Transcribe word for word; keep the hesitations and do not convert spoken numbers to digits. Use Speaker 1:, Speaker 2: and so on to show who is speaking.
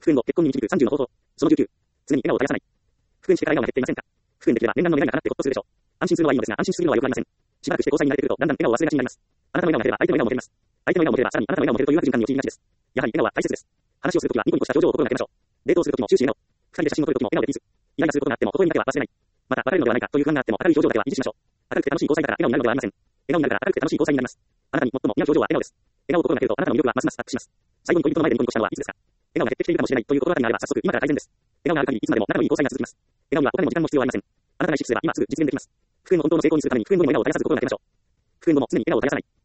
Speaker 1: 復縁後、結婚に導くさんじゅうの方法。そのじゅうきゅう。常に笑顔を絶やさない。復縁してから笑顔が減っていませんか？復縁できれば念願の願いが叶ってほっとするでしょう。安心するのはいいのですが、安心しすぎるのは良くありません。しばらくして交際に慣れてくると、だんだん笑顔を忘れがちになります。あなたの笑顔が減れば相手の笑顔も減ります。相手の笑顔も減ればさらにあなたの笑顔も減るという悪循環に陥りがちです。やはり笑顔は大切です。話をするときはニコニコした表情を心がけましょう。デートをするときも終始笑顔。二人で写真を撮るときも笑顔でピース。イライラすることがあっても微笑みだけは忘れない。また別れるのではないかという不安があっても明るい表情だけは維持しましょう。明るくて楽しい交際だから笑顔になるのではありません。笑顔になるから明るくて楽しい交際になります。あなたに最も似合う表情は笑顔です。笑顔を心がけるとあなたの魅力はますますアップします。最後に恋人の前でニコニコしたのはいつですか？笑顔が減ってきているかもしれないという心当たりがあれば早速今から改善です。笑顔がある限りいつまでも仲のいい交際が続きます。笑顔にはお金も時間も必要はありません。あなたが意識すれば今すぐ実現できます。復縁の本当の成功にするために復縁後にも笑顔を絶やさず心がけましょう。復縁後も常に笑顔を絶やさない。